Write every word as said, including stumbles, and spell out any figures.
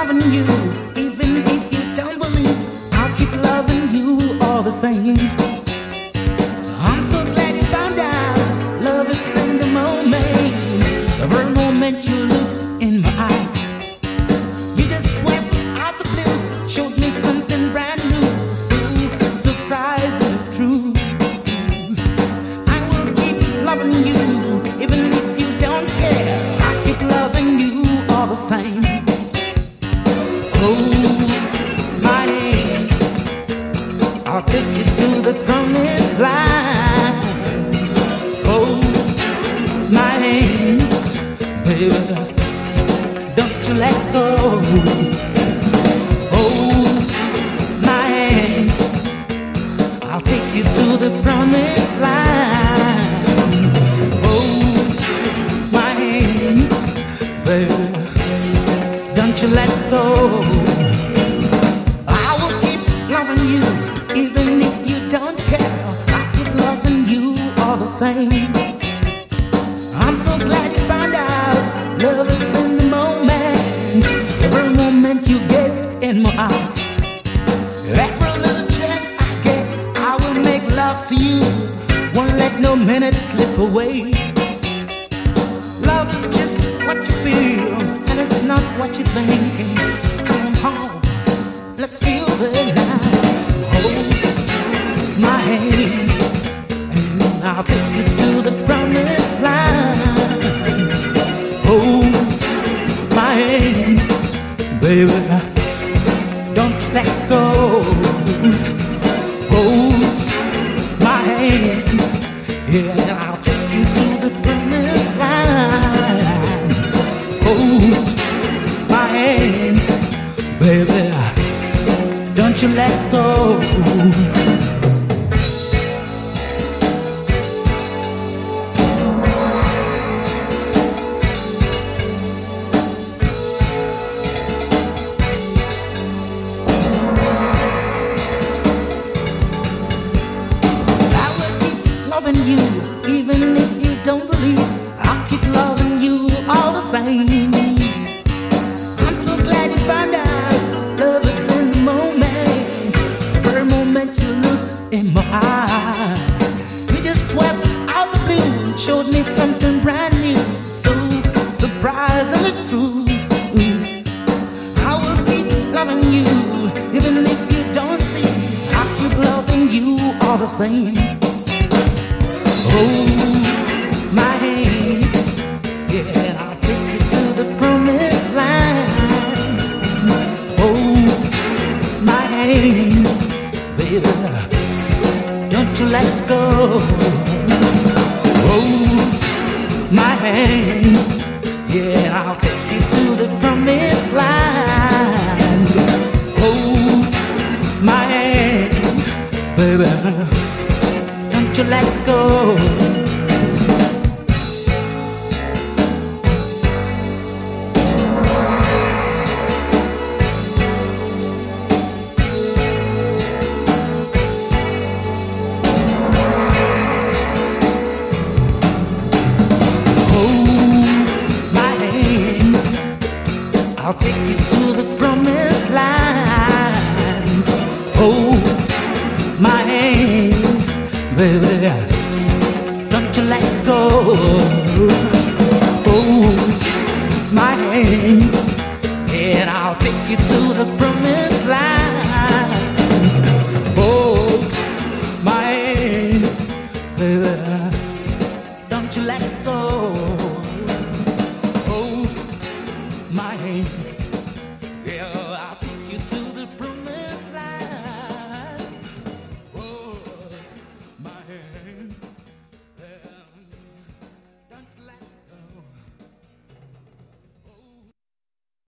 loving you, even if you don't believe. I'll keep loving you all the same. I'm so glad you found out love is in the moment. The very moment you looked in my eye, you just swept out the blue, showed me something brand new, so surprising true. I will keep loving you, even if you don't care. I'll keep loving you all the same. Hold my hand, I'll take you to the promised land. Hold my hand, baby, don't you let go. Hold my hand, I'll take you to the promised land. Hold my hand, baby, don't you let go. I will keep loving you, even if you don't care. I'll keep loving you all the same. I'm so glad you found out love is in the moment. Every moment you gaze in my eye, every little chance I get, I will make love to you. Won't let no minute slip away. Love is just what you feel, and it's not what you're thinking. Come home, let's feel the night. Hold my hand, and I'll take you to the promised land. Hold my hand, baby, don't you let go. Hold my hand, yeah, and I'll take you to the promised land. Hold my hand, baby, don't you let go. Loving you, even if you don't believe. I'll keep loving you all the same. I'm so glad you found out love is in the moment. For a moment you looked in my eyes, you just swept out the blue, showed me something brand new, so surprisingly true. I will keep loving you, even if you don't see. I'll keep loving you all the same. Hold my hand, yeah, I'll take you to the promised land. Hold my hand, baby, don't you let go. Hold my hand, yeah, I'll take you to the promised land. Hold my hand, baby, don't you let go. Hold my hand, I'll take you to the promised land. Hold my hand, baby, don't you let go. Hold my hand, and I'll take you to the promised land. Hold my hand, baby.